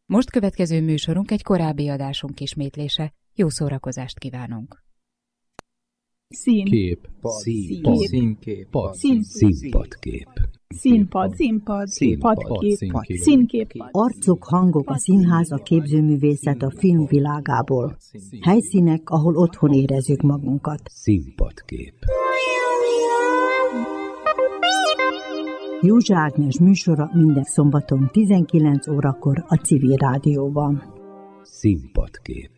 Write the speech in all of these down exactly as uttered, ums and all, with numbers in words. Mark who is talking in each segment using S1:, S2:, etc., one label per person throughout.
S1: Most következő műsorunk egy korábbi adásunk ismétlése. Jó szórakozást kívánunk!
S2: Szín.
S3: Kép.
S2: Szín.
S3: Színkép.
S2: Pad.
S3: Színpadkép.
S2: Színpad. Színpad. Padkép. Színkép.
S4: Arcok, hangok, a színház, a képzőművészet a film világából. Helyszínek, ahol otthon érezzük magunkat.
S3: Színpadkép.
S4: Józsa Ágnes műsora minden szombaton tizenkilenc órakor a Civil Rádióban.
S3: Színpadkép.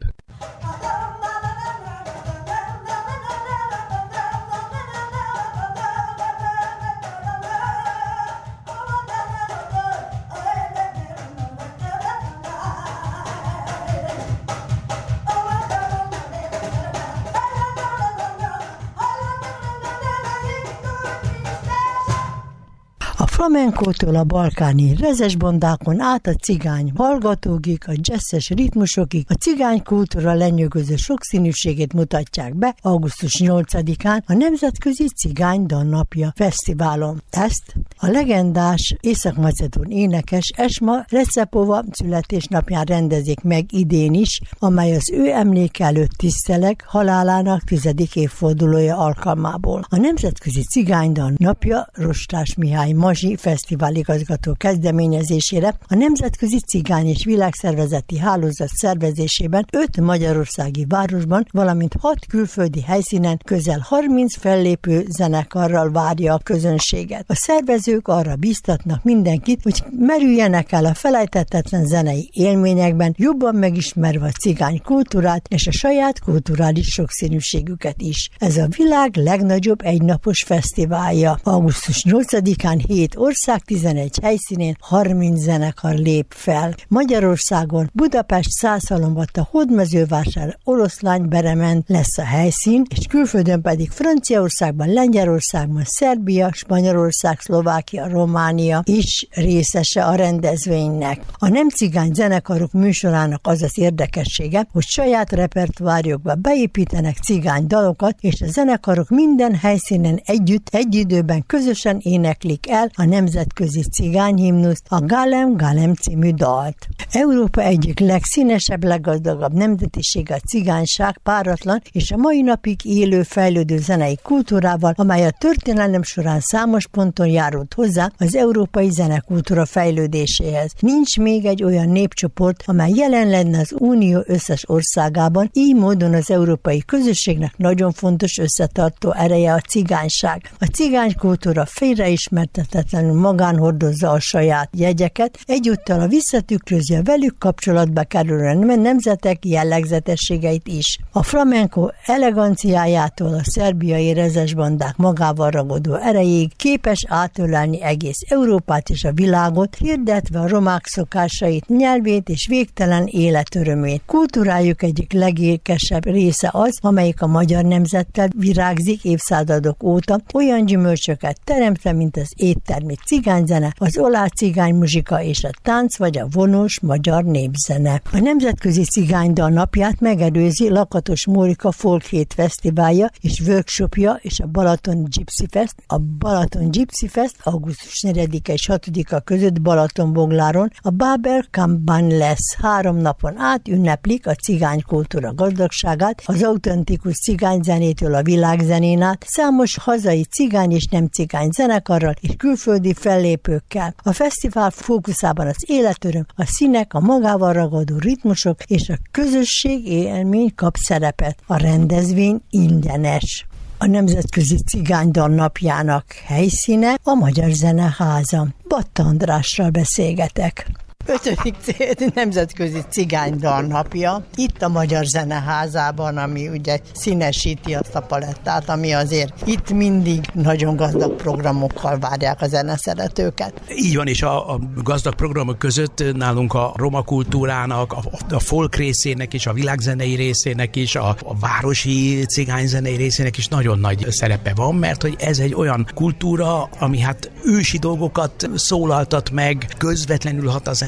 S4: A flamenkótól a balkáni rezesbondákon át a cigány hallgatógig, a jazzes ritmusokig a cigány kultúra lenyűgöző sokszínűségét mutatják be augusztus nyolcadikán a Nemzetközi Cigány Dalnapja Fesztiválon. Ezt a legendás észak-macedón énekes Esma Recepova születésnapján rendezik meg idén is, amely az ő emléke előtt tiszteleg halálának tizedik évfordulója alkalmából. A Nemzetközi Cigány Dalnapja Rostás Mihály Mazsi fesztivál igazgató kezdeményezésére a Nemzetközi Cigány és Világszervezeti Hálózat szervezésében öt magyarországi városban, valamint hat külföldi helyszínen közel harminc fellépő zenekarral várja a közönséget. A szervezők arra bíztatnak mindenkit, hogy merüljenek el a felejthetetlen zenei élményekben, jobban megismerve a cigány kultúrát és a saját kulturális sokszínűségüket is. Ez a világ legnagyobb egynapos fesztiválja. augusztus nyolcadikán hét ország tizenegy helyszínén harminc zenekar lép fel. Magyarországon Budapest, Szászhalombatta, Hódmezővásár, Oroszlány, Beremen lesz a helyszín, és külföldön pedig Franciaországban, Lengyelországban, Szerbia, Spanyolország, Szlovákia, Románia is részese a rendezvénynek. A nem cigány zenekarok műsorának az az érdekessége, hogy saját repertoárjukba beépítenek cigány dalokat, és a zenekarok minden helyszínen együtt, egy időben közösen éneklik el a nemzetközi cigányhimnuszt, a Galem Galem című dalt. Európa egyik legszínesebb, leggazdagabb nemzetisége a cigányság, páratlan és a mai napig élő, fejlődő zenei kultúrával, amely a történelem során számos ponton járult hozzá az európai zenekultúra fejlődéséhez. Nincs még egy olyan népcsoport, amely jelen lenne az Unió összes országában, így módon az európai közösségnek nagyon fontos összetartó ereje a cigányság. A cigánykultúra félreismertetetlenül magánhordozza a saját jegyeket, egyúttal a visszatükrözi a velük kapcsolatba kerülő nemzetek jellegzetességeit is. A flamenco eleganciájától a szerbiai rezesbandák magával ragadó erejéig képes átölelni egész Európát és a világot, hirdetve a romák szokásait, nyelvét és végtelen életörömét. Kultúrájuk egyik legékesebb része az, amelyik a magyar nemzettel virágzik évszázadok óta, olyan gyümölcsöket teremtve, mint az éttermi cigányzene, az oláh cigány muzsika és a tánc vagy a vonós magyar népzene. A Nemzetközi Cigánydal napját megelőzi Lakatos Mórika Folk Hét Fesztiválja és workshopja és a Balaton Gypsy Fest. A Balaton Gypsy Fest augusztus negyedike és hatodika között Balatonbogláron a Babel Kampban lesz. Három napon át ünneplik a cigánykultúra gazdagságát, az autentikus cigányzenétől a világzenén át, számos hazai cigány és nem cigány zenekarral és külföldi fellépőkkel. A fesztivál fókuszában az életöröm, a színek, a magával ragadó ritmusok és a közösség élmény kap szerepet. A rendezvény ingyenes. A Nemzetközi Cigánydal napjának helyszíne a Magyar Zeneháza. Batta Andrással beszélgetek. Ötödik Nemzetközi Cigánydal napja, itt a Magyar Zeneházában, ami ugye színesíti azt a palettát, ami azért itt mindig nagyon gazdag programokkal várják a zeneszeretőket.
S5: Így van, és a, a gazdag programok között nálunk a roma kultúrának, a, a folk részének és a világzenei részének is, a, a városi cigányzenei részének is nagyon nagy szerepe van, mert hogy ez egy olyan kultúra, ami hát ősi dolgokat szólaltat meg, közvetlenül hat az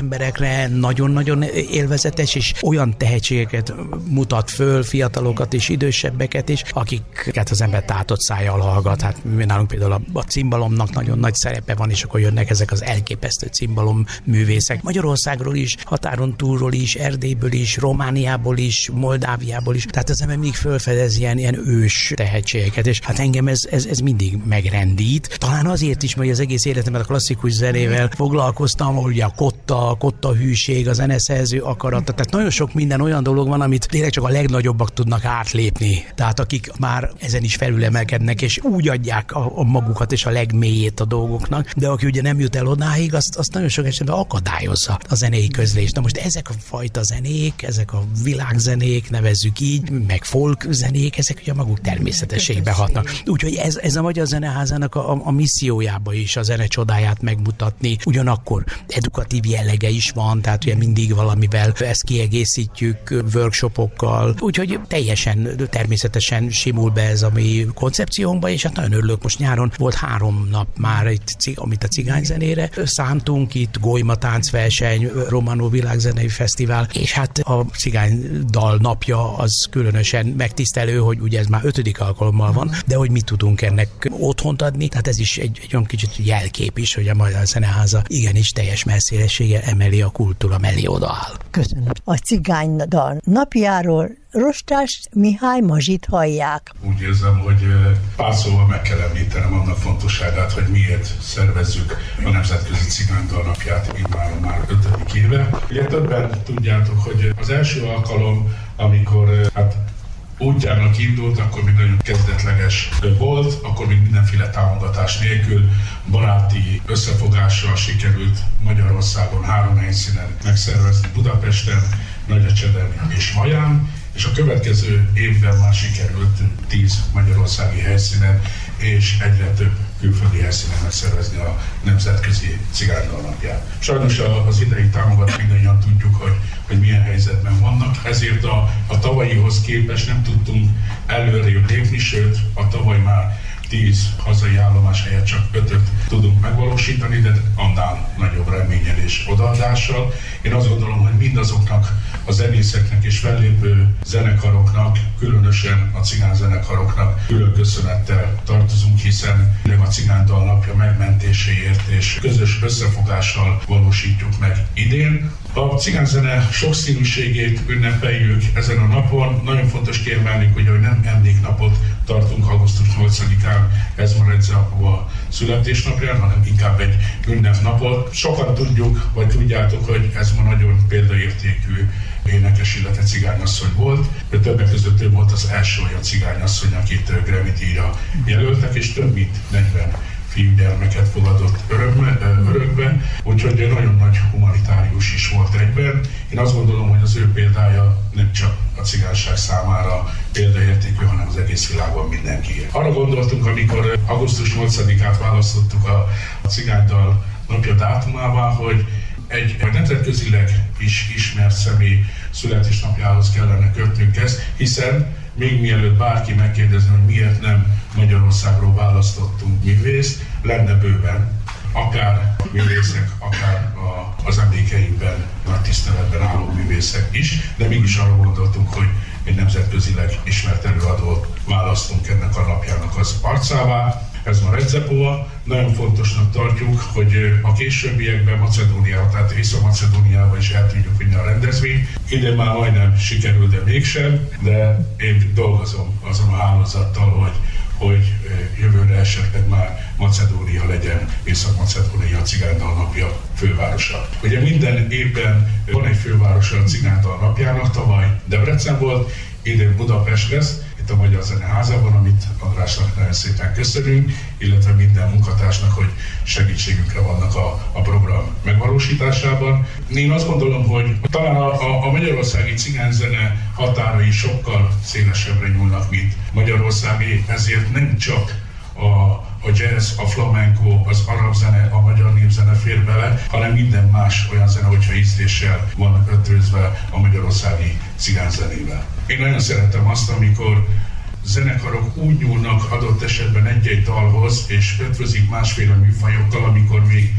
S5: emberekre nagyon-nagyon élvezetes, és olyan tehetségeket mutat föl, fiatalokat és idősebbeket is, akiket az ember tátott szájjal hallgat. Hát nálunk például a, a cimbalomnak nagyon nagy szerepe van, és akkor jönnek ezek az elképesztő cimbalom művészek. Magyarországról is, határon túlról is, Erdélyből is, Romániából is, Moldáviából is. Tehát az ember mindig fölfedez ilyen, ilyen ős tehetségeket, és hát engem ez, ez, ez mindig megrendít. Talán azért is, mert az egész életemet a klasszikus zenével foglalkoztam, ahol ugye a kotta, a kotta hűség, a zeneszerző akarata. Tehát nagyon sok minden olyan dolog van, amit tényleg csak a legnagyobbak tudnak átlépni. Tehát akik már ezen is felülemelkednek, és úgy adják a, a magukat és a legmélyét a dolgoknak, de aki ugye nem jut el odáig, azt, azt nagyon sok esetben akadályozza a zenei közlést. Na most ezek a fajta zenék, ezek a világzenék, nevezzük így, meg folk zenék, ezek ugye maguk természetességbe hatnak. Úgyhogy ez, ez a Magyar Zeneházának a, a missziójába is a zene csodáját megmutatni. Ugyanakkor edukatív jellege is van, tehát ugye mindig valamivel ezt kiegészítjük workshopokkal. Úgyhogy teljesen természetesen simul be ez a mi koncepciónkba, és hát nagyon örülök, most nyáron volt három nap már, itt, amit a cigányzenére szántunk, itt Golyma táncverseny, Romanó világzenei fesztivál, és hát a cigánydal napja az különösen megtisztelő, hogy ugye ez már ötödik alkalommal van, de hogy mit tudunk ennek otthont adni, tehát ez is egy, egy olyan kicsit jelkép is, hogy a Magyar Zeneháza igenis teljes messzélességgel emeli a kultúra mellé odaáll.
S4: Köszönöm. A cigánydal napjáról Rostás Mihály Mazsit hallják.
S6: Úgy érzem, hogy pár szóval meg kell említenem annak fontosságát, hogy miért szervezzük a Nemzetközi Cigánydal napját immár már ötödik éve. Ugye többen tudjátok, hogy az első alkalom, amikor hát útjának indult, akkor még nagyon kezdetleges volt, akkor még mindenféle támogatás nélkül, baráti összefogással sikerült Magyarországon három helyszínen megszervezni: Budapesten, Nagyecseden és Vaján, és a következő évben már sikerült tíz magyarországi helyszínen és egyre több külföldi helyszínen megszervezni a Nemzetközi Cigánydal napját. Sajnos az idei támogat mindannyian tudjuk, hogy, hogy milyen helyzetben vannak, ezért a, a tavalyihoz képest nem tudtunk előrébb lépni, sőt a tavaly már tíz hazai állomás helyett csak ötöt tudunk megvalósítani, de annál nagyobb reménnyel és odaadással. Én azt gondolom, hogy mindazoknak a zenészeknek és fellépő zenekaroknak, különösen a cigányzenekaroknak külön köszönettel tartozunk, hiszen a Cigánydal napja megmentéséért és közös összefogással valósítjuk meg idén. A cigányzene sokszínűségét ünnepeljük ezen a napon. Nagyon fontos kiemelni, hogy nem emléknapot tartunk augusztus nyolcadikán Ezma Redzeapova születésnapján, hanem inkább egy ünnepnapot. Sokan tudjuk, vagy tudjátok, hogy Ezma nagyon példaértékű énekes, illetve cigányasszony volt, de többek között ő volt az első olyan cigányasszony, akit Grammy-díjra jelöltek, és több mint negyven fiúgyermeket fogadott örökbe, örökbe, úgyhogy nagyon nagy humanitárius is volt egyben. Én azt gondolom, hogy az ő példája nem csak a cigányság számára példaértékű, hanem az egész világon mindenki. Arra gondoltunk, amikor augusztus nyolcadikát választottuk a, a Cigánydal napja dátumává, hogy egy nemzetközileg is ismert személy születésnapjához kellene kötnünk ezt, hiszen még mielőtt bárki megkérdezni, hogy miért nem Magyarországról választottunk művészt, lenne bőven, akár művészek, akár a, az emlékeinkben nagy tiszteletben álló művészek is, de mégis arra gondoltunk, hogy egy nemzetközileg ismert előadót választunk ennek a napjának az arcává. Ezma Redzeapova. Nagyon fontosnak tartjuk, hogy a későbbiekben Macedóniába, tehát Észak-Macedóniába is el tudjuk vinni a rendezvényt. Idén már majdnem sikerült, de mégsem, de én dolgozom azon a hálózattal, hogy, hogy jövőre esetleg már Macedónia legyen Észak-Macedónia a Cigánydal napja fővárosa. Ugye minden évben van egy fővárosa a Cigánydal napjának, tavaly Debrecen volt, idén Budapest lesz, itt a Magyar Zeneházában, amit Andrásnak nagyon szépen köszönünk, illetve minden munkatársnak, hogy segítségünkre vannak a, a program megvalósításában. Én azt gondolom, hogy talán a, a, a magyarországi cigányzene határai sokkal szélesebbre nyúlnak, mint magyarországi, ezért nem csak a a jazz, a flamenco, az arab zene, a magyar népzene fér bele, hanem minden más olyan zene, hogyha ízléssel van ötvözve a magyarországi cigányzenével. Én nagyon szeretem azt, amikor zenekarok úgy nyúlnak adott esetben egy-egy dalhoz, és ötvözik másféle műfajokkal, amikor még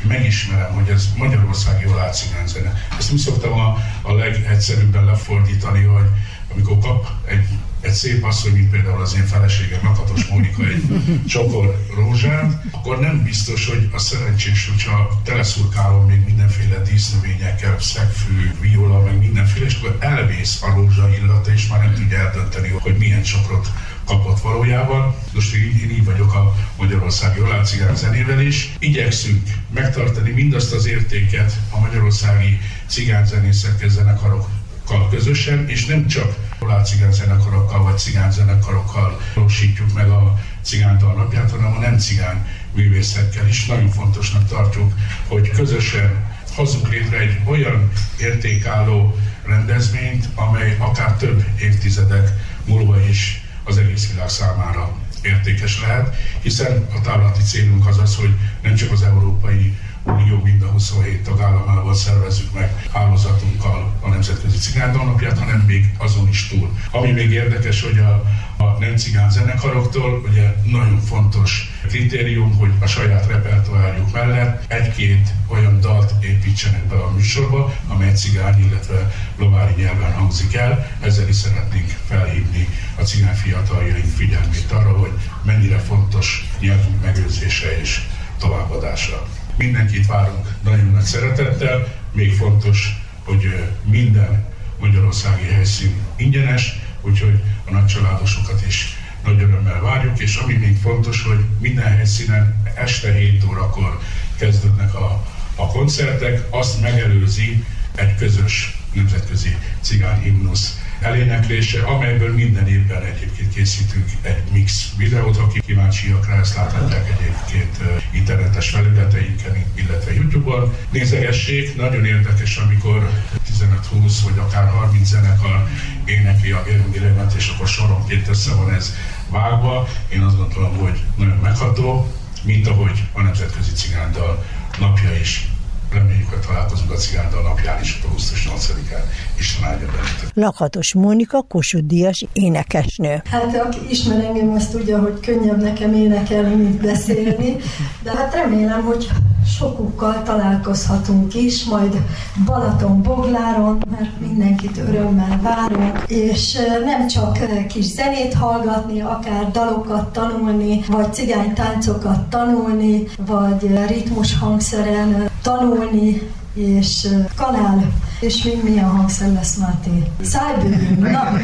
S6: megismerem, hogy ez magyarországi oláh cigányzene. Ezt úgy szoktam a, a legegyszerűbben lefordítani, hogy amikor kap egy, egy szép asszony, mint például az én feleségem, Lakatos Mónika egy csokor rózsát, akkor nem biztos, hogy a szerencsés, hogyha teleszurkálom még mindenféle dísznövényekkel, szegfű, viola, meg mindenféle, és akkor elvész a rózsa illata, és már nem tudja eldönteni, hogy milyen csokrot kapott valójában. Most én, én így vagyok a magyarországi oláh cigány zenével is. Igyekszünk megtartani mindazt az értéket a magyarországi cigányzenészekkel, zenekarokkal közösen, és nem csak oláh cigányzenekarokkal vagy cigányzenekarokkal valósítjuk meg a cigánydal napját, hanem a nem cigány művészekkel is. Nagyon fontosnak tartjuk, hogy közösen hozzunk létre egy olyan értékálló rendezvényt, amely akár több évtizedek múlva is az egész világ számára értékes lehet, hiszen a távlati célunk az az, hogy nem csak az Európai Unió mind a huszonhét tagállamával szervezzük meg hálózatunkkal a Nemzetközi Cigánydal napját, hanem még azon is túl. Ami még érdekes, hogy a, a nem cigány zenekaroktól ugye nagyon fontos kritérium, hogy a saját repertoárjuk mellett egy-két olyan dalt építsenek be a műsorba, amely cigány, illetve lovári nyelven hangzik el. Ezzel is szeretnénk felhívni a cigány fiataljaink figyelmét arra, hogy mennyire fontos nyelvünk megőrzése és továbbadása. Mindenkit várunk nagyon nagy szeretettel, még fontos, hogy minden magyarországi helyszín ingyenes, úgyhogy a nagycsaládosokat is nagy örömmel várjuk, és ami még fontos, hogy minden helyszínen este hét órakor kezdődnek a, a koncertek, azt megelőzi egy közös nemzetközi cigányhimnusz eléneklése, amelyből minden évben egyébként készítünk egy mix videót, akik kíváncsiak rá, ezt láthatják egyébként internetes felületeinken, illetve YouTube-on. Nézegessék, nagyon érdekes, amikor tizenöt-húsz vagy akár harminc zenekar énekli a Gérüngiremet, és akkor soronként össze van ez vágva. Én azt gondolom, hogy nagyon megható, mint ahogy a Nemzetközi Cigánydal napja is. Reméljük, hogy találkozunk a Cigánydal napján is, augusztus nyolcadikán. Isten áldja benneteket.
S4: Lakatos Mónika, Kossuth Díjas énekesnő.
S7: Hát aki ismer engem, azt tudja, hogy könnyebb nekem énekelni, mint beszélni, de hát remélem, hogy sokukkal találkozhatunk is, majd Balaton-Bogláron, mert mindenkit örömmel várunk, és nem csak kis zenét hallgatni, akár dalokat tanulni, vagy cigánytáncokat tanulni, vagy ritmus hangszeren tanulni, és kanál, és még milyen hangszer lesz, Máté? Szájbőgő, na!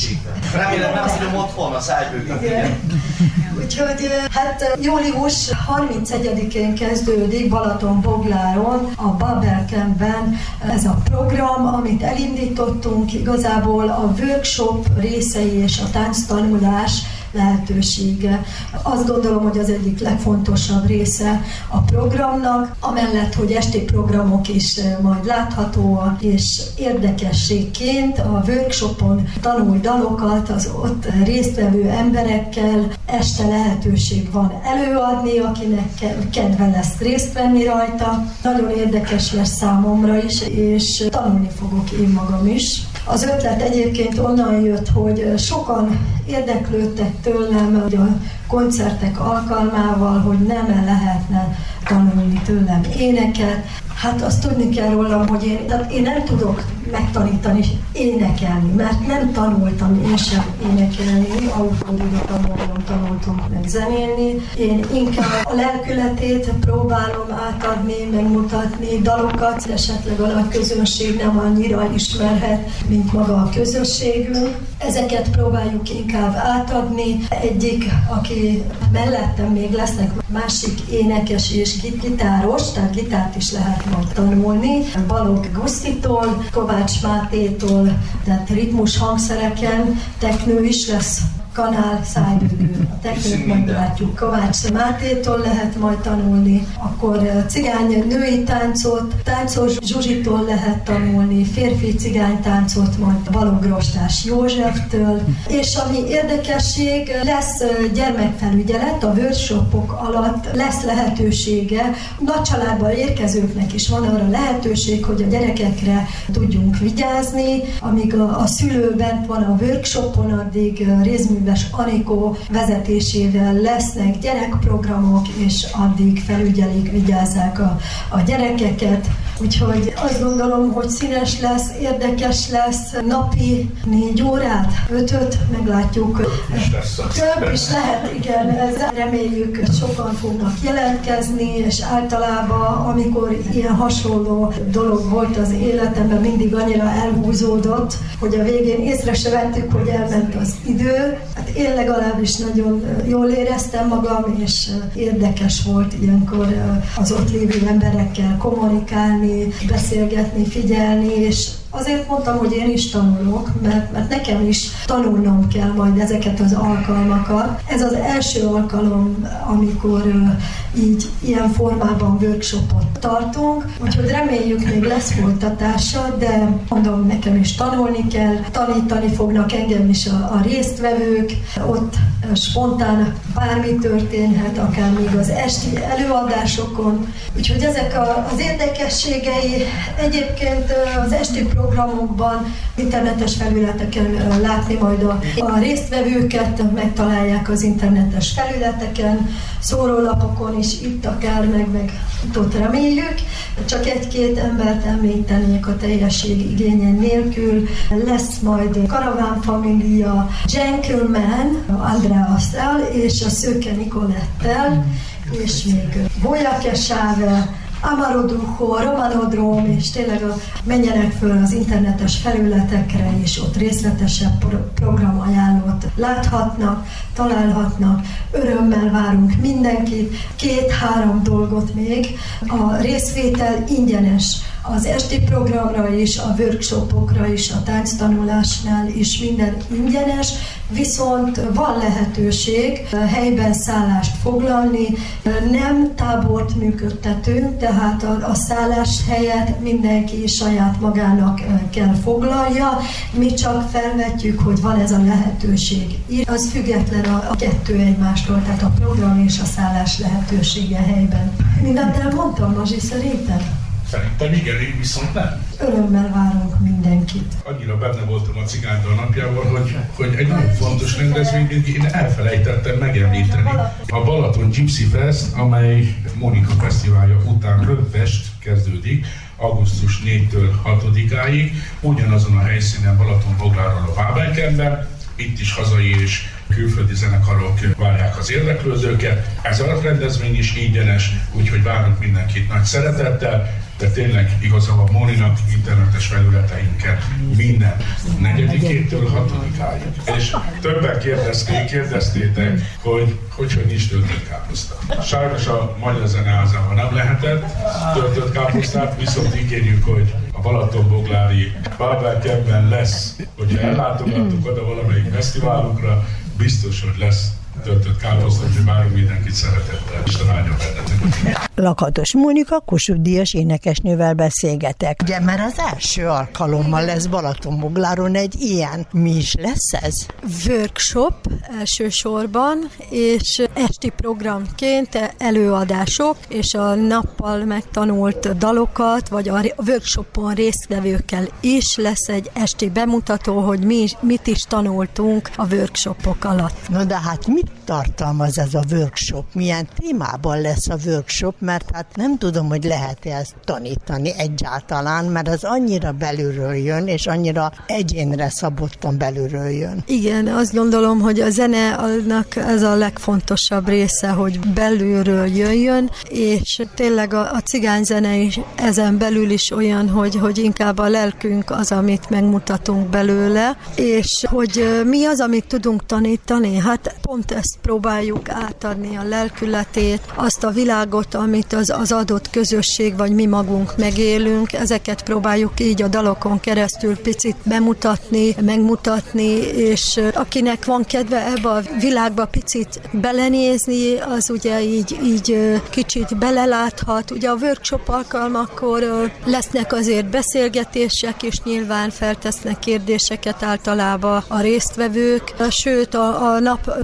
S8: Remélem nem tudom otthon a szájbőgőt.
S7: Úgyhogy hát július harmincegyedikén kezdődik Balaton-Bogláron, a Babel Campben ez a program, amit elindítottunk, igazából a workshop részei és a tánctanulás lehetősége. Azt gondolom, hogy az egyik legfontosabb része a programnak, amellett, hogy esti programok is majd láthatóak, és érdekességként a workshopon tanulj dalokat az ott résztvevő emberekkel, este lehetőség van előadni, akinek kedve lesz részt venni rajta. Nagyon érdekes lesz számomra is, és tanulni fogok én magam is. Az ötlet egyébként onnan jött, hogy sokan érdeklődtek tőlem, hogy a koncertek alkalmával, hogy nem lehetne tanulni tőlem éneket. Hát azt tudni kell rólam, hogy én, tehát én nem tudok megtanítani énekelni, mert nem tanultam én sem énekelni, autodidakta módon tanultam meg zenélni. Én inkább a lelkületét próbálom átadni, megmutatni dalokat, esetleg a nagy közönség nem annyira ismerhet, mint maga a közösségünk. Ezeket próbáljuk inkább átadni. Egyik, aki mellettem még lesznek másik énekes és gitáros, tehát gitárt is lehet majd tanulni. Balogh Gusztitól, Kovács Mátétól, tehát ritmus hangszereken, teknő is lesz, kanál, szájbőgő. A teknőt majd látjuk. Kovács Mátétól lehet majd tanulni, akkor cigány női táncot, táncos Zsuzsitól lehet tanulni, férfi cigánytáncot majd Balogh Rostás Józseftől, és ami érdekesség, lesz gyermekfelügyelet, a workshopok alatt lesz lehetősége, nagy családban érkezőknek is van arra lehetőség, hogy a gyerekekre tudjunk vigyázni, amíg a, a szülő bent van a workshopon, addig részművel kedves Anikó vezetésével lesznek gyerekprogramok, és addig felügyelik, vigyázzák a, a gyerekeket. Úgyhogy azt gondolom, hogy színes lesz, érdekes lesz, napi négy órát, ötöt, meglátjuk. Több is lehet, igen, ez reméljük, sokan fognak jelentkezni, és általában, amikor ilyen hasonló dolog volt az életemben, mindig annyira elhúzódott, hogy a végén észre se vettük, hogy elment az idő. Hát én legalábbis nagyon jól éreztem magam, és érdekes volt ilyenkor az ott lévő emberekkel kommunikálni, beszélgetni, figyelni, és azért mondtam, hogy én is tanulok, mert, mert nekem is tanulnom kell majd ezeket az alkalmakat. Ez az első alkalom, amikor uh, így ilyen formában workshopot tartunk, úgyhogy reméljük, még lesz folytatása, de mondom, nekem is tanulni kell, tanítani fognak engem is a, a résztvevők, ott uh, spontán bármi történhet, akár még az esti előadásokon. Úgyhogy ezek a, az érdekességei egyébként uh, az esti programokban, internetes felületeken látni majd a, a résztvevőket, megtalálják az internetes felületeken, szórólapokon is itt akár, meg, meg ott reméljük. Csak egy-két embert említenék a teljesség igénye nélkül. Lesz majd Karaván Família, Gentleman, Andreasszal és a Szőke Nikolettel, és még Bolyakesával, Amarodruho, Romanodrom, és tényleg a, menjenek föl az internetes felületekre, és ott részletesebb pro- programajánlót láthatnak, találhatnak. Örömmel várunk mindenkit. Két-három dolgot még. A részvétel ingyenes. Az esti programra is, a workshopokra is, a tánctanulásnál is minden ingyenes, viszont van lehetőség helyben szállást foglalni, nem tábort működtetünk, tehát a, a szállás helyet mindenki saját magának kell foglalja, mi csak felvetjük, hogy van ez a lehetőség. Az független a, a kettő egymástól, tehát a program és a szállás lehetősége helyben. Mindent elmondtam, Mazsi, szerintem?
S6: Szerintem igen, én viszont nem.
S7: Örömmel várunk mindenkit.
S6: Annyira benne voltam a Cigánydal napjával, hogy, hogy egy nagyon fontos rendezvényt én elfelejtettem megemlíteni. A Balaton Gypsy Fest, amely Monika Fesztiválja után rövidest kezdődik, augusztus négytől hatodikáig, ugyanazon a helyszínen Balatonbogláron a Bábelkenben, itt is hazai és külföldi zenekarok várják az érdeklődőket. Ez a rendezvény is ingyenes, úgyhogy várunk mindenkit nagy szeretettel, de tényleg igazából Móninak internetes felületeinken minden negyedikétől hatodikáig. És többen kérdezték, kérdeztétek, hogy hogy, hogy nincs töltött káposzta. Sajnos a Magyar Zeneházában nem lehetett töltött káposztát, viszont ígérjük, hogy a Balatonboglári Bábelkenben lesz, hogyha ellátogatunk oda valamelyik fesztiválunkra, biztos, hogy lesz töltött káposzta, hogy várunk mindenkit szeretettel. Isten áldja benneteket.
S4: Lakatos Mónika Kossuth Díjas énekesnővel beszélgetek. Ugye, mert az első alkalommal lesz Balatonbogláron egy ilyen. Mi is lesz ez?
S9: Workshop elsősorban, és esti programként előadások, és a nappal megtanult dalokat, vagy a workshopon résztvevőkkel is lesz egy esti bemutató, hogy mi, mit is tanultunk a workshopok alatt.
S4: Na de hát mit tartalmaz ez a workshop? Milyen témában lesz a workshop? Mert hát nem tudom, hogy lehet-e ezt tanítani egyáltalán, mert az annyira belülről jön, és annyira egyénre szabottan belülről jön.
S9: Igen, azt gondolom, hogy a zene annak ez a legfontosabb része, hogy belülről jöjjön, és tényleg a, a cigányzene is ezen belül is olyan, hogy, hogy inkább a lelkünk az, amit megmutatunk belőle, és hogy mi az, amit tudunk tanítani? Hát pont ezt próbáljuk átadni, a lelkületét, azt a világot, amit az, az adott közösség, vagy mi magunk megélünk, ezeket próbáljuk így a dalokon keresztül picit bemutatni, megmutatni, és akinek van kedve ebbe a világba picit belenézni, az ugye így, így kicsit beleláthat. Ugye a workshop alkalmakkor lesznek azért beszélgetések, és nyilván feltesznek kérdéseket általában a résztvevők, sőt a, a nap indi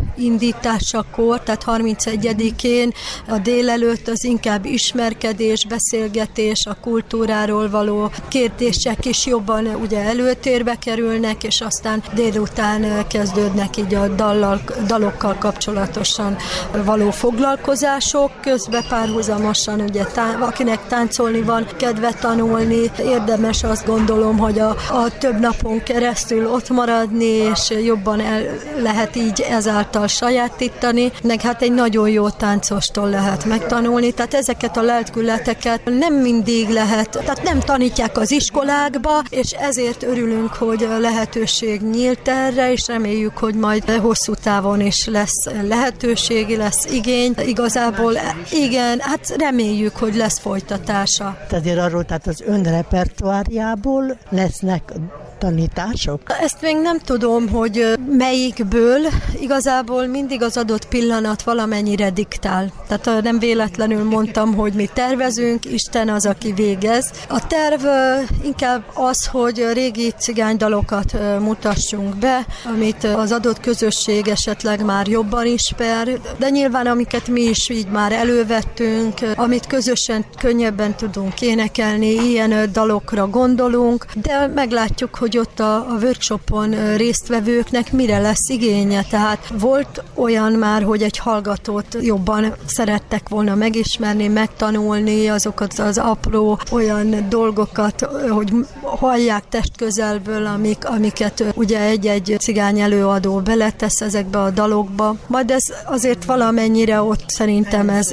S9: indításakor, tehát harmincegyedikén a délelőtt az inkább ismerkedés, beszélgetés, a kultúráról való kérdések is jobban ugye előtérbe kerülnek, és aztán délután kezdődnek így a dallal, dalokkal kapcsolatosan való foglalkozások, közben párhuzamosan ugye tá- akinek táncolni van, kedve tanulni, érdemes azt gondolom, hogy a, a több napon keresztül ott maradni, és jobban el lehet így ezáltal sajátítani, meg hát egy nagyon jó táncostól lehet megtanulni, tehát ezeket a lelkületeket nem mindig lehet, tehát nem tanítják az iskolákba, és ezért örülünk, hogy lehetőség nyílt erre, és reméljük, hogy majd hosszú távon is lesz lehetőség, lesz igény. Igazából igen, hát reméljük, hogy lesz folytatása.
S4: Tehát arról, tehát az ön repertoárjából lesznek tanítások?
S9: Ezt még nem tudom, hogy melyikből. Igazából mindig az adott pillanat valamennyire diktál. Tehát nem véletlenül mondtam, hogy mi tervezünk, Isten az, aki végez. A terv inkább az, hogy régi cigánydalokat mutassunk be, amit az adott közösség esetleg már jobban ismer, de nyilván amiket mi is így már elővettünk, amit közösen könnyebben tudunk énekelni, ilyen dalokra gondolunk, de meglátjuk, hogy ott a, a workshopon résztvevőknek mire lesz igénye. Tehát volt olyan már, hogy egy hallgatót jobban szerettek volna megismerni, megtanulni azokat az apró olyan dolgokat, hogy hallják testközelből, amik, amiket ugye egy-egy cigány előadó beletesz ezekbe a dalokba. Majd ez azért valamennyire ott szerintem ez...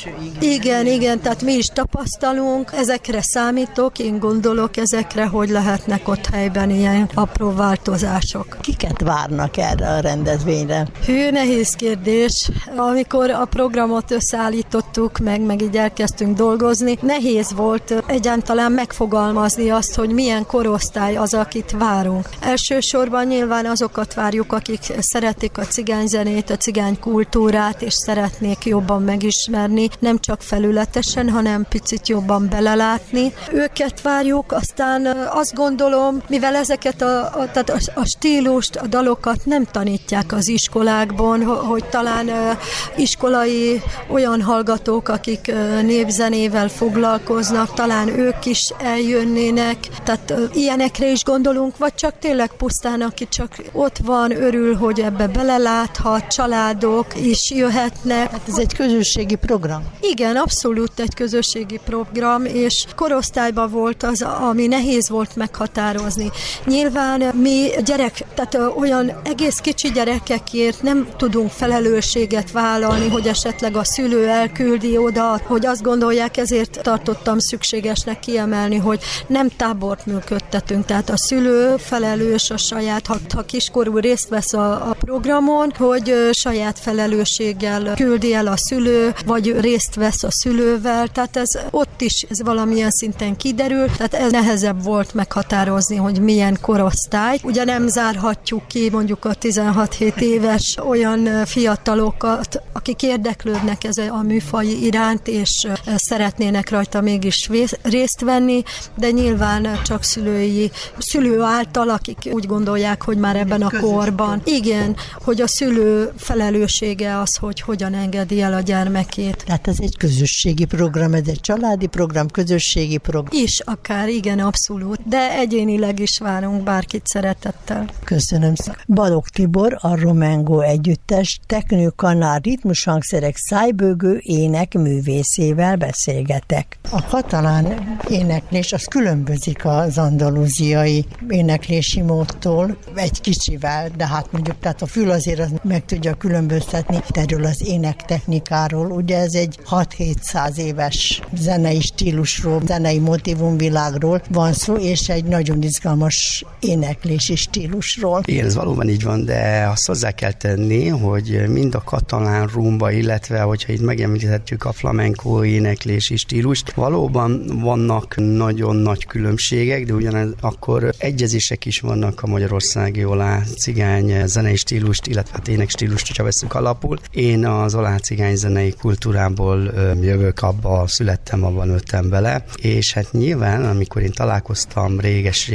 S9: Igen, igen, tehát mi is tapasztalunk, ezekre számítok, én gondolok ezekre, hogy lehetnek ott helyben ilyen apró változások.
S4: Kiket várnak erre a rendezvényre?
S9: Hű, nehéz kérdés. Amikor a programot összeállítottuk, meg, meg így elkezdtünk dolgozni, nehéz volt egyáltalán megfogalmazni azt, hogy milyen korosztály az, akit várunk. Elsősorban nyilván azokat várjuk, akik szeretik a cigányzenét, a cigány kultúrát, és szeretnék jobban megismerni, nem csak felületesen, hanem picit jobban belelátni. Őket várjuk, aztán azt gondolom, mivel ezeket a, a, tehát a, a stílust, a dalokat nem tanítják az iskolákban, hogy talán uh, iskolai olyan hallgatók, akik uh, népzenével foglalkoznak, talán ők is eljönnének, tehát uh, ilyenekre is gondolunk, vagy csak tényleg pusztán, aki csak ott van, örül, hogy ebbe beleláthat, családok is jöhetnek.
S4: Hát ez egy közösségi program.
S9: Igen, abszolút egy közösségi program, és korosztályban volt az, ami nehéz volt meghatározni. Nyilván mi gyerek, tehát olyan egész kicsi gyerekekért nem tudunk felelősséget vállalni, hogy esetleg a szülő elküldi oda, hogy azt gondolják, ezért tartottam szükségesnek kiemelni, hogy nem tábort működtetünk, tehát a szülő felelős a saját, ha, ha kiskorú részt vesz a, a programon, hogy saját felelősséggel küldi el a szülő, vagy részt vesz a szülővel, tehát ez ott is ez valamilyen szinten kiderül, tehát ez nehezebb volt meghatározni, hogy milyen korosztály. Ugye nem zárhatjuk ki mondjuk a tizenhat-hét éves olyan fiatalokat, akik érdeklődnek ez a műfaj iránt, és szeretnének rajta mégis részt venni, de nyilván csak szülői, szülő által, akik úgy gondolják, hogy már ebben a korban. Igen, hogy a szülő felelőssége az, hogy hogyan engedi el a gyermekét.
S4: Tehát ez egy közösségi program, ez egy családi program, közösségi program.
S9: Is akár, igen, abszolút, de egyénileg is várunk bárkit szeretettel.
S4: Köszönöm szépen. Balogh Tibor, a Romengo együttes teknőkanál ritmushangszerek szájbőgő ének művészével beszélgetek. A katalán éneklés az különbözik az andalúziai éneklési módtól egy kicsivel, de hát mondjuk, tehát a fül azért az meg tudja különböztetni erről az énektechnikáról. Ugye ez egy hat-hétszáz éves zenei stílusról, zenei motivumvilágról van szó, és egy nagyon izgalmas éneklési stílusról.
S10: Igen, ez valóban így van, de azt hozzá kell tenni, hogy mind a katalán rumba, illetve hogyha itt megemlíthetjük a flamenco éneklési stílust, valóban vannak nagyon nagy különbségek, de ugyanez akkor egyezések is vannak a magyarországi olá cigány zenei stílust, illetve hát ének stílust, hogyha veszünk alapul. Én az olá cigány zenei kultúrából jövök, abba születtem, abban nőttem bele, és hát nyilván, amikor én találkoztam réges-régen a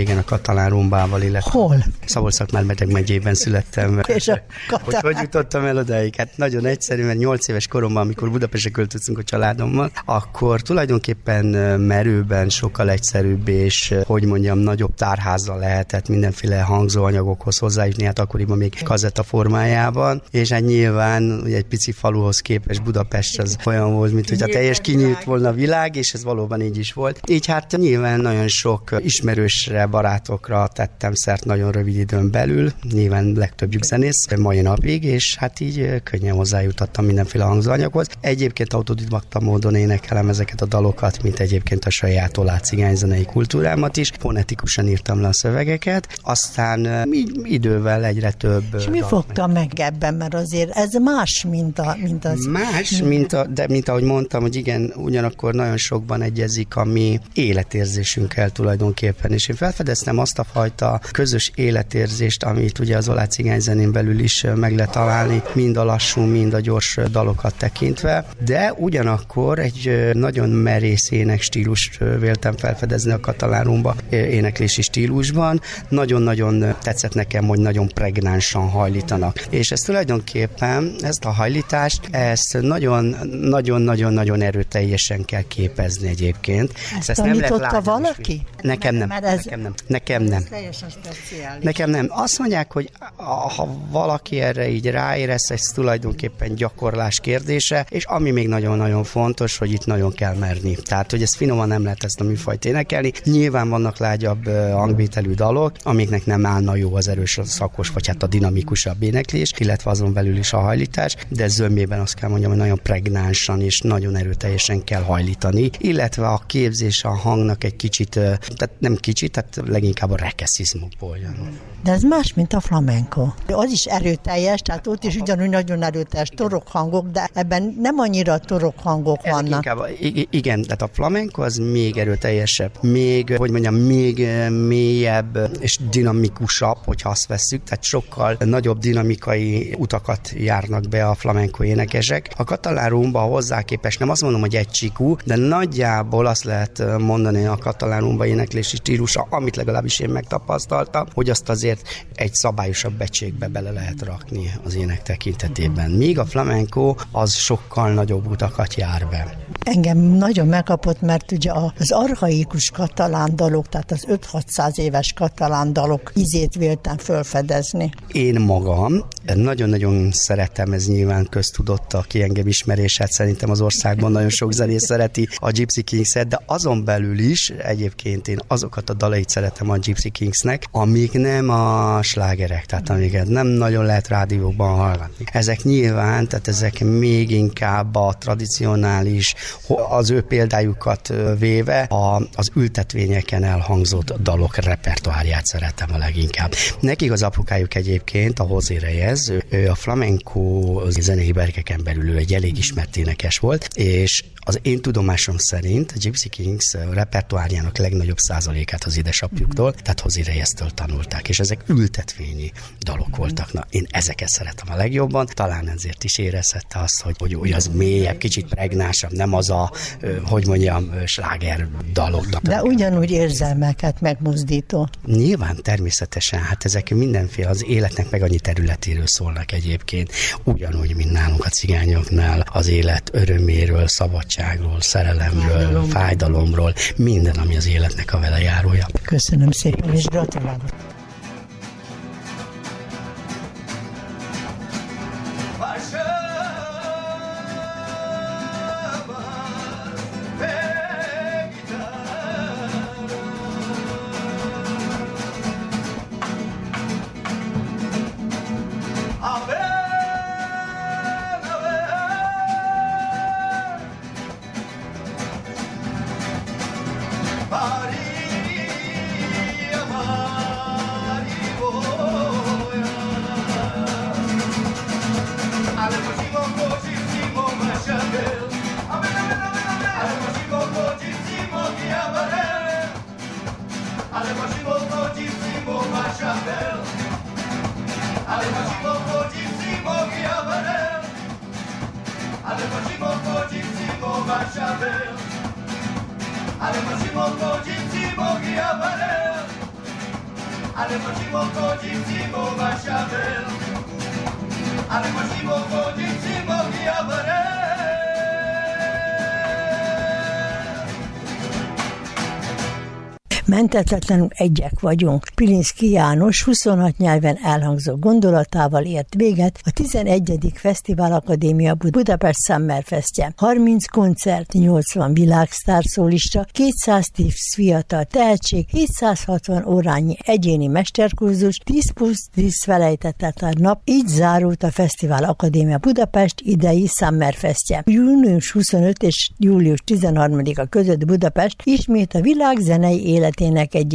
S10: katalán rumbával, illetve...
S4: Hol?
S10: Szabolcs-Szatmár-Medeg megyében születtem.
S4: És a
S10: hogy hogy jutottam el odáig? Hát nagyon egyszerű, mert nyolc éves koromban, amikor Budapestre költöztünk a családommal, akkor tulajdonképpen merőben sokkal egyszerűbb és, hogy mondjam, nagyobb tárházzal lehetett mindenféle hangzóanyagokhoz hozzájutni, hát akkoriban még kazetta formájában, és hát nyilván ugye egy pici faluhoz képest Budapest az olyan volt, mint hogy a teljes kinyílt volna a világ, és ez valóban így is volt. Így hát nyilván nagyon sok ismerősre, barátokra tettem szert nagyon rövid időn belül, nyilván legtöbbjük zenész mai napig, és hát így könnyen hozzájutottam mindenféle hangzóanyaghoz. Egyébként autodidakta módon énekelem ezeket a dalokat, mint egyébként a saját oláh cigányzenei kultúrámat is. Fonetikusan írtam le a szövegeket, aztán idővel egyre több...
S4: És mi fogta meg ebben, mert azért ez más, mint, a, mint az...
S10: Más, mint a, de mint ahogy mondtam, hogy igen, ugyanakkor nagyon sokban egyezik a mi életérzésünkkel tulajdonképpen, és én felfedeztem azt a fajta közös életérzést, amit ugye az oláh cigányzenén belül is meg lehet találni, mind a lassú, mind a gyors dalokat tekintve, de ugyanakkor egy nagyon merész énekstílust véltem felfedezni a katalán rumba éneklési stílusban. Nagyon-nagyon tetszett nekem, hogy nagyon pregnánsan hajlítanak. És ez tulajdonképpen, ezt a hajlítást, ezt nagyon-nagyon-nagyon erőteljesen kell képezni egyébként.
S4: Ezt, ezt tanította valaki?
S10: Nekem nem.
S4: Ez...
S10: Nekem nem. Nekem nem.
S4: Teljesen speciális.
S10: Nekem nem. Azt mondják, hogy ha valaki erre így ráérez, ez tulajdonképpen gyakorlás kérdése, és ami még nagyon-nagyon fontos, hogy itt nagyon kell merni. Tehát, hogy ez finoman nem lehet ezt a műfajt énekelni. Nyilván vannak lágyabb hangvételű dalok, amiknek nem állna jó az erős, szakos, vagy hát a dinamikusabb éneklés, illetve azon belül is a hajlítás, de zömmében azt kell mondjam, hogy nagyon pregnánsan és nagyon erőteljesen kell hajlítani, illetve a képzés a hangnak egy kicsit, tehát nem kicsit, tehát leginkább a rekeszizmusból jön.
S4: De ez más, mint a flamenco. Az is erőteljes, tehát ott is ugyanúgy nagyon erőteljes torokhangok, de ebben nem annyira torokhangok vannak.
S10: Inkább, igen, tehát a flamenco az még erőteljesebb, még, hogy mondjam, még mélyebb és dinamikusabb, hogyha azt vesszük, tehát sokkal nagyobb dinamikai utakat járnak be a flamenco énekesek. A katalán rumba hozzá képest nem azt mondom, hogy egycsíkú, de nagyjából azt lehet mondani a katalán rumba éneklési stílusa, amit legalábbis én megtapasztaltam, hogy azt azért egy szabályosabb egységbe bele lehet rakni az ének tekintetében. Míg a flamenco az sokkal nagyobb utakat jár be.
S4: Engem nagyon megkapott, mert ugye az archaikus katalán dalok, tehát az öt-hatszáz éves katalán dalok ízét véltem felfedezni.
S10: Én magam nagyon-nagyon szeretem, ez nyilván köztudott, aki engem ismerés, hát szerintem az országban nagyon sok zenész szereti a Gypsy Kings-et, de azon belül is egyébként én azokat a dalait szeretem a Gypsy Kingsnek, amik nem a slágerek, tehát amiket nem nagyon lehet rádióban hallgatni. Ezek nyilván, tehát ezek még inkább a tradicionális, az ő példájukat véve a, az ültetvényeken elhangzott dalok repertoárját szeretem a leginkább. Nekik az apukájuk egyébként, a José Reyes, ő, ő a flamenco zenei berkeken belül ő egy elég ismert énekes volt, és az én tudomásom szerint a Gypsy Kings repertoárjának legnagyobb százalékát az édesapjuktól, tehát José Reyes-től tanulták, és ezek ültetvényi dalok voltak. Na, én ezeket szeretem a legjobban, talán ezért is érezhette azt, hogy, hogy, hogy az mélyebb, kicsit pregnásabb, nem az a, hogy mondjam, sláger dalok.
S4: De ugyanúgy érzelmeket megmozdító.
S10: Nyilván természetesen, hát ezek mindenféle az életnek meg annyi területéről szólnak egyébként, ugyanúgy, mint nálunk a cigányoknál, az élet öröméről, szabadságról, szerelemről, fájdalomról, fájdalomról, minden, ami az életnek a vele járója.
S4: Köszönöm szépen, és gratulálok.
S11: ale możliwe chodzić i mowa szabel, ale możliwe chodzić i mogi abarel.
S4: Menthetetlenül egyek vagyunk. Pilinszky János huszonhat nyelven elhangzó gondolatával ért véget a tizenegyedik Fesztivál Akadémia Budapest Summer Festje. harminc koncert, nyolcvan világsztárszólista, kétszáztíz fiatal tehetség, hétszázhatvan órányi egyéni mesterkurzus, tíz plusz tíz felejtetetlen nap, így zárult a Fesztivál Akadémia Budapest idei Summer Festje. június huszonötödike és július tizenharmadika között Budapest ismét a világ zenei élet egy